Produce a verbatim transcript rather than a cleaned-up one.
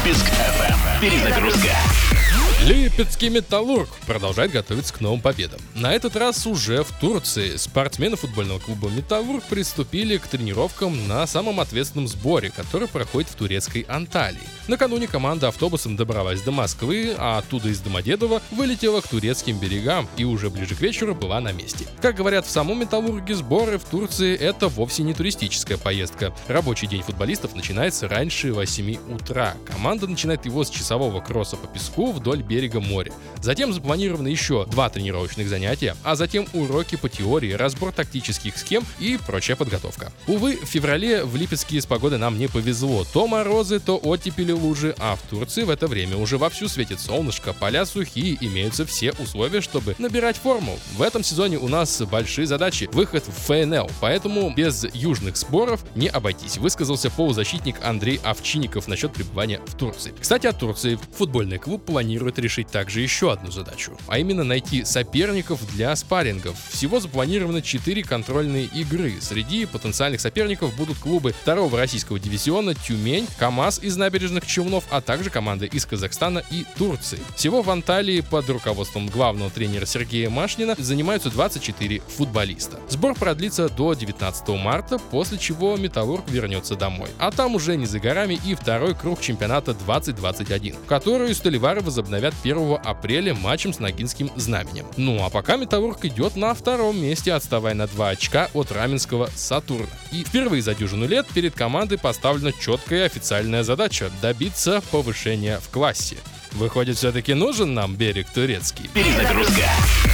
Липецк эф эм. Перезагрузка. Липецкий «Металлург» продолжает готовиться к новым победам. На этот раз уже в Турции спортсмены футбольного клуба «Металлург» приступили к тренировкам на самом ответственном сборе, который проходит в турецкой Анталии. Накануне команда автобусом добралась до Москвы, а оттуда из Домодедово вылетела к турецким берегам и уже ближе к вечеру была на месте. Как говорят в самом «Металлурге», сборы в Турции — это вовсе не туристическая поездка. Рабочий день футболистов начинается раньше восьми утра. Команда начинает его с часового кросса по песку вдоль берега моря. Затем запланированы еще два тренировочных занятия, а затем уроки по теории, разбор тактических схем и прочая подготовка. Увы, в феврале в Липецке с погодой нам не повезло. То морозы, то оттепели, лужи, а в Турции в это время уже вовсю светит солнышко, поля сухие, имеются все условия, чтобы набирать форму. В этом сезоне у нас большие задачи — выход в эф эн эл, поэтому без южных сборов не обойтись, высказался полузащитник Андрей Овчинников насчет пребывания в Турции. Кстати, от Турции футбольный клуб планирует решить также еще одну задачу, а именно найти соперников для спаррингов. Всего запланировано четыре контрольные игры. Среди потенциальных соперников будут клубы второго российского дивизиона «Тюмень», КамАЗ из Набережных Челнов, а также команды из Казахстана и Турции. Всего в Анталии под руководством главного тренера Сергея Машнина занимаются двадцать четыре футболиста. Сбор продлится до девятнадцатого марта, после чего «Металлург» вернется домой. А там уже не за горами и второй круг чемпионата двадцать двадцать один, который Сталевары возобновят первого апреля матчем с Ногинским Знаменем. Ну а пока «Металлург» идет на втором месте, отставая на два очка от раменского «Сатурна». И впервые за дюжину лет перед командой поставлена четкая официальная задача — добиться повышения в классе. Выходит, все-таки нужен нам берег турецкий. Перезагрузка.